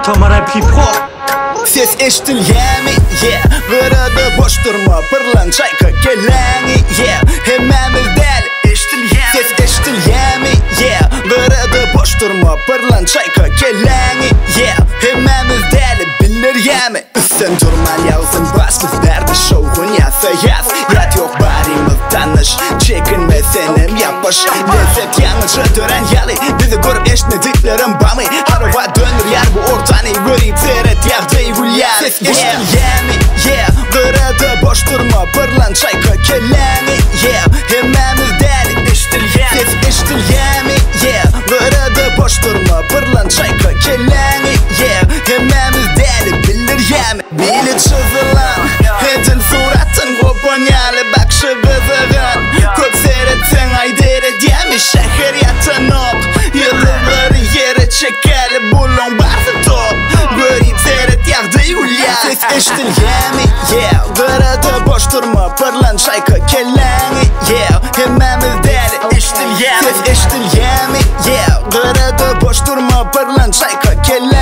Tamam rap hip hop. Ses eştilyemi, yeah. Gırada boş durma, pırlan çayka keleni, yeah. Hemmemiz deli, eştilyemi. Ses eştilyemi, yeah. Gırada boş durma, pırlan çayka keleni, yeah. Hemmemiz deli, bilir yemi. Sen durman yazın basmız derdi şovun yasa yaz. Yat yok barimiz tanış, çekinme senem yapış. Lezzet yanışı dören yalı, bizi görüp eşmediklerim bami. Harava dönür yer bu ortanı görüp seyret yağdayı gülyer. Ses eştilyemi, yeah. Gırada boş durma, pırlan çayka keleni, yeah. Hemmemiz deli, eştilyemi. Ses eştilyemi, yeah. Gırada boş durma, pırlan çayka keleni, yeah. Hemmemiz deli, bilir yemi. Bili çizilen, hedin suratın kopanyalı bakşı kızığın. Köp seyretsen ayderet yemi, şehir yatın ok. Yıldızları yere çekeli bulun barsı top. Görüp seyret yağdayı gülyer. Ses eştilyemi, yeah. Gırada boş durma, pırlan çayka keleni, yeah. Hemmemiz deli, eştilyemi. Ses eştilyemi, yeah. Gırada boş durma, pırlan çayka keleni.